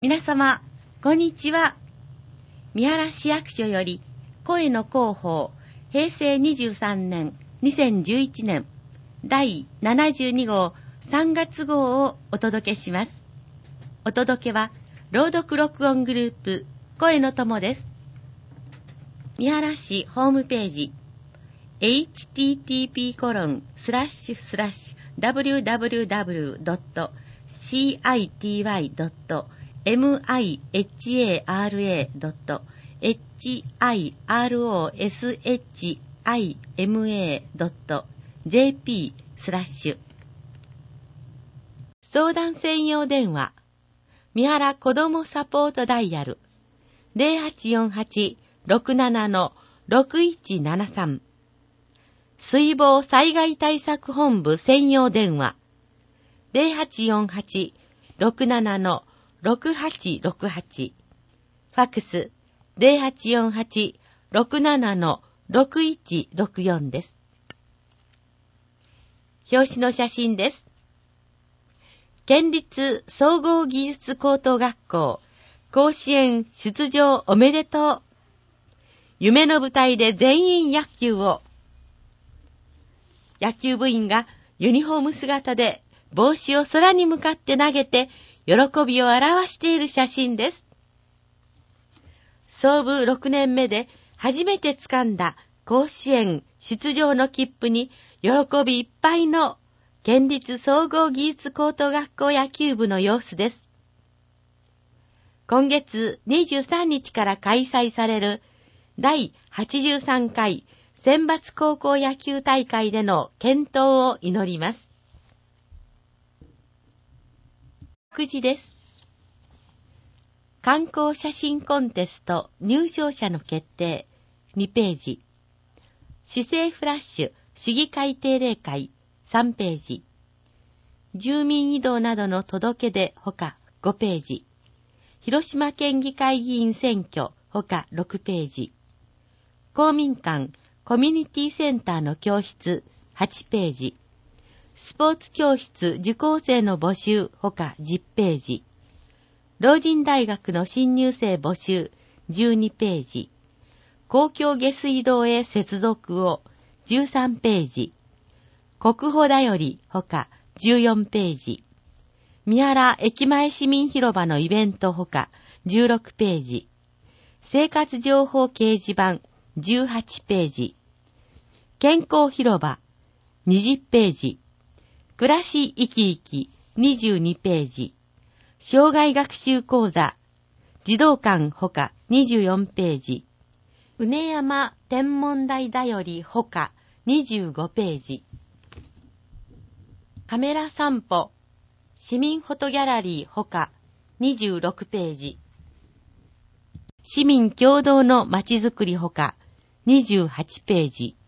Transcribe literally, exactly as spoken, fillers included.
皆様、こんにちは。三原市役所より声の広報へいせいにじゅうさんねんにせんじゅういちねんだいななじゅうにごうさんがつごうをお届けします。お届けは朗読録音グループ声の友です。三原市ホームページ エイチティーティーピーコロンスラッシュスラッシュダブリューダブリューダブリュードットシーアイティーワイドットエムアイエイチエーアールエードットエイチアイアールオーエスエイチアイエムエードットジェーピースラッシュ相談専用電話三原子どもサポートダイヤル ゼロはちよんはちろくななのろくいちななさん 水防災害対策本部専用電話 ゼロはちよんはちろくななのろくはちろくはち ファックス ゼロはちよんはちろくななのろくいちろくよん です。表紙の写真です。県立総合技術高等学校甲子園出場おめでとう。夢の舞台で全員野球を。野球部員がユニフォーム姿で帽子を空に向かって投げて喜びを表している写真です。創部ろくねんめで初めて掴んだ甲子園出場の切符に喜びいっぱいの県立総合技術高等学校野球部の様子です。今月にじゅうさんにちから開催されるだいはちじゅうさんかい選抜高校野球大会での健闘を祈ります。くじです。観光写真コンテスト入賞者の決定にページ。市政フラッシュ市議会定例会さんページ。住民移動などの届け出ほかごページ。広島県議会議員選挙ほかろくページ。公民館コミュニティセンターの教室はちページ。スポーツ教室受講生の募集ほかじゅっページ。老人大学の新入生募集じゅうにページ。公共下水道へ接続をじゅうさんページ。国保だよりほかじゅうよんページ。三原駅前市民広場のイベントほかじゅうろくページ。生活情報掲示板じゅうはちページ。健康広場にじゅっページ。暮らし生き生きにじゅうにページ。障害学習講座児童館ほかにじゅうよんページ。うね山天文台だよりほかにじゅうごページ。カメラ散歩市民フォトギャラリーほかにじゅうろくページ。市民共同のまちづくりほかにじゅうはちページ。